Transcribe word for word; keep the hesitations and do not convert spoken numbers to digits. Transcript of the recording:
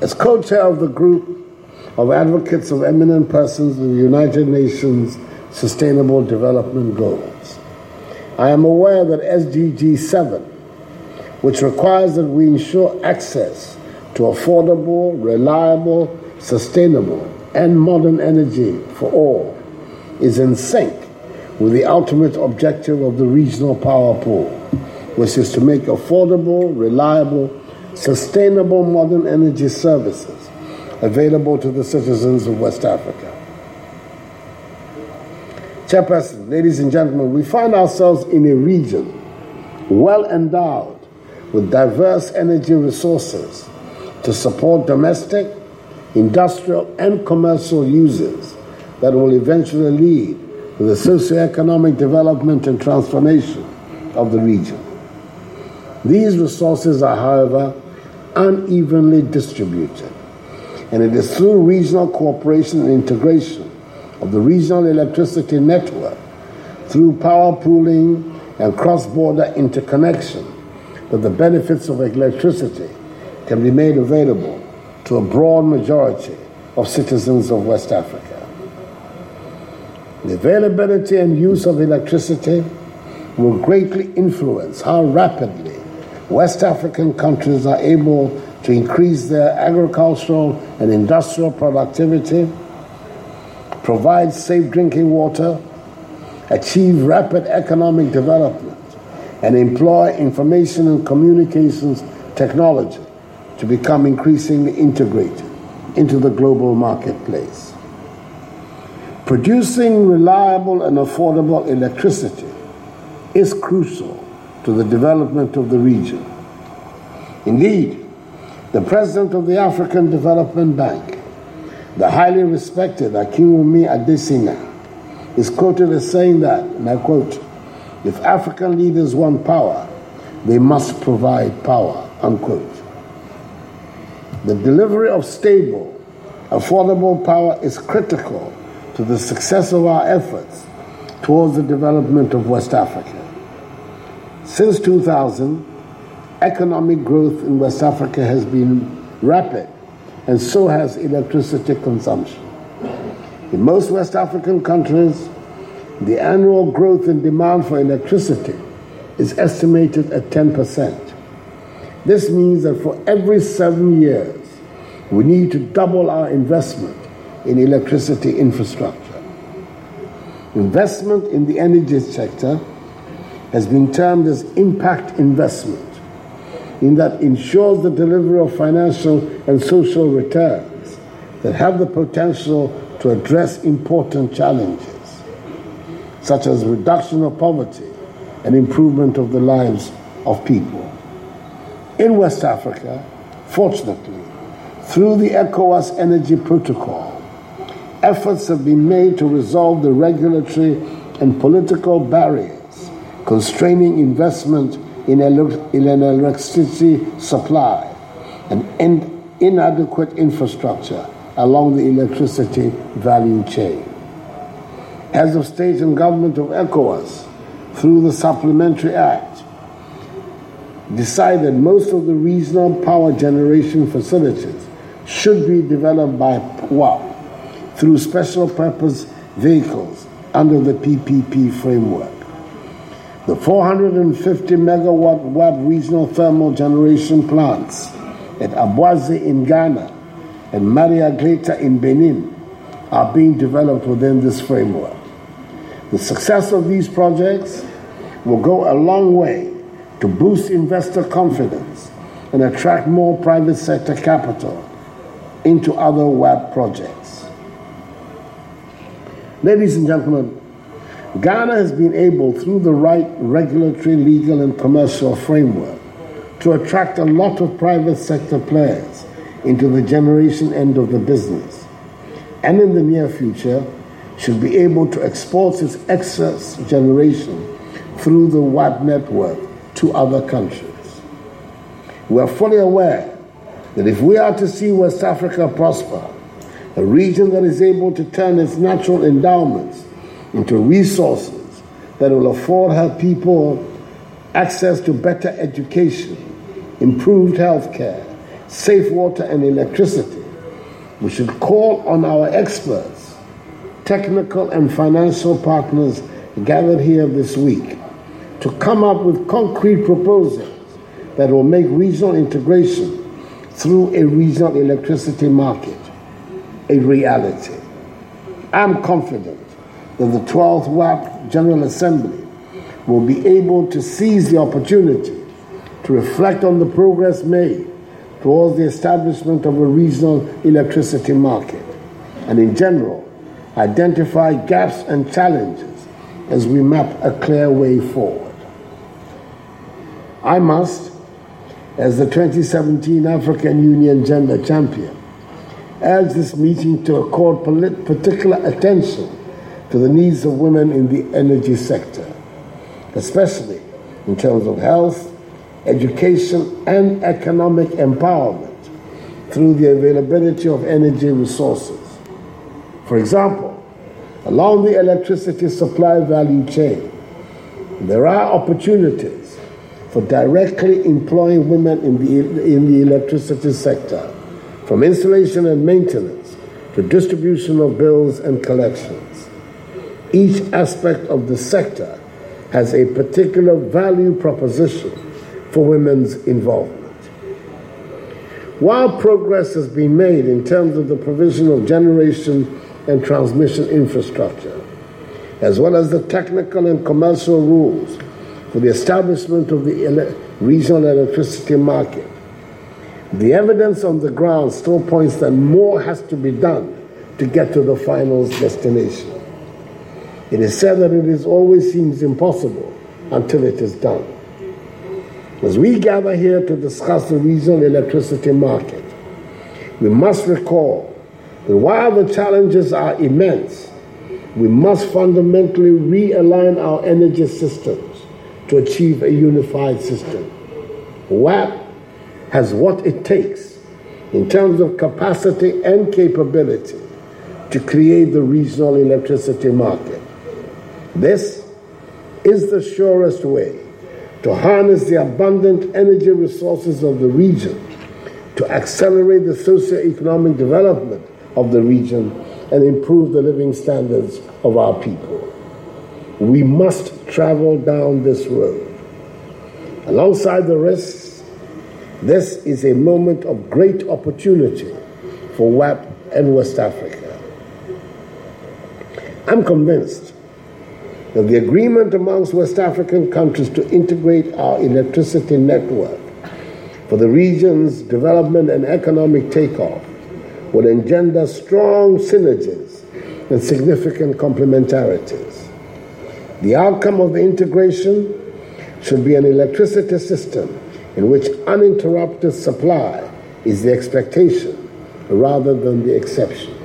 As co-chair of the group of advocates of eminent persons of the United Nations Sustainable Development Goals, I am aware that S D G seven, which requires that we ensure access to affordable, reliable, sustainable, and modern energy for all, is in sync with the ultimate objective of the regional power pool, which is to make affordable, reliable, sustainable modern energy services available to the citizens of West Africa. Chairperson, ladies and gentlemen, we find ourselves in a region well endowed with diverse energy resources to support domestic, industrial, and commercial uses that will eventually lead to the socioeconomic development and transformation of the region. These resources are, however, unevenly distributed, and it is through regional cooperation and integration of the regional electricity network, through power pooling and cross-border interconnection, that the benefits of electricity can be made available to a broad majority of citizens of West Africa. The availability and use of electricity will greatly influence how rapidly West African countries are able to increase their agricultural and industrial productivity, provide safe drinking water, achieve rapid economic development, and employ information and communications technology to become increasingly integrated into the global marketplace. Producing reliable and affordable electricity is crucial to the development of the region. Indeed, the president of the African Development Bank, the highly respected Akinwumi Adesina, is quoted as saying that, and I quote, "If African leaders want power, they must provide power," unquote. The delivery of stable, affordable power is critical to the success of our efforts towards the development of West Africa. Since two thousand, economic growth in West Africa has been rapid, and so has electricity consumption. In most West African countries, the annual growth in demand for electricity is estimated at ten percent. This means that for every seven years, we need to double our investment in electricity infrastructure. Investment in the energy sector has been termed as impact investment, in that it ensures the delivery of financial and social returns that have the potential to address important challenges, such as reduction of poverty and improvement of the lives of people. In West Africa, fortunately, through the ECOWAS Energy Protocol, efforts have been made to resolve the regulatory and political barriers constraining investment in an electricity supply and inadequate infrastructure along the electricity value chain. Heads of state and government of ECOWAS, through the Supplementary Act, decided most of the regional power generation facilities should be developed by P W A P through special purpose vehicles under the P P P framework. The four hundred fifty megawatt watt regional thermal generation plants at Aboise in Ghana and Maria Gleta in Benin are being developed within this framework. The success of these projects will go a long way to boost investor confidence and attract more private sector capital into other W A P projects. Ladies and gentlemen, Ghana has been able, through the right regulatory, legal, and commercial framework, to attract a lot of private sector players into the generation end of the business, and in the near future should be able to export its excess generation through the W A P network to other countries. We are fully aware that if we are to see West Africa prosper, a region that is able to turn its natural endowments into resources that will afford her people access to better education, improved health care, safe water and electricity, we should call on our experts, technical and financial partners gathered here this week to come up with concrete proposals that will make regional integration through a regional electricity market a reality. I'm confident that the twelfth W A P General Assembly will be able to seize the opportunity to reflect on the progress made towards the establishment of a regional electricity market, and in general, identify gaps and challenges as we map a clear way forward. I must, as the twenty seventeen African Union Gender Champion, urge this meeting to accord particular attention to the needs of women in the energy sector, especially in terms of health, education, and economic empowerment through the availability of energy resources. For example, along the electricity supply value chain, there are opportunities for directly employing women in the, in the electricity sector, from installation and maintenance to distribution of bills and collections. Each aspect of the sector has a particular value proposition for women's involvement. While progress has been made in terms of the provision of generation and transmission infrastructure, as well as the technical and commercial rules for the establishment of the ele- regional electricity market, the evidence on the ground still points that more has to be done to get to the final destination. It is said that it is always seems impossible until it is done. As we gather here to discuss the regional electricity market, we must recall that while the challenges are immense, we must fundamentally realign our energy systems to achieve a unified system. W A P has what it takes in terms of capacity and capability to create the regional electricity market. This is the surest way to harness the abundant energy resources of the region, to accelerate the socio-economic development of the region, and improve the living standards of our people. We must travel down this road. Alongside the risks, this is a moment of great opportunity for W A P and West Africa. I'm convinced that the agreement amongst West African countries to integrate our electricity network for the region's development and economic takeoff will engender strong synergies and significant complementarities. The outcome of the integration should be an electricity system in which uninterrupted supply is the expectation rather than the exception.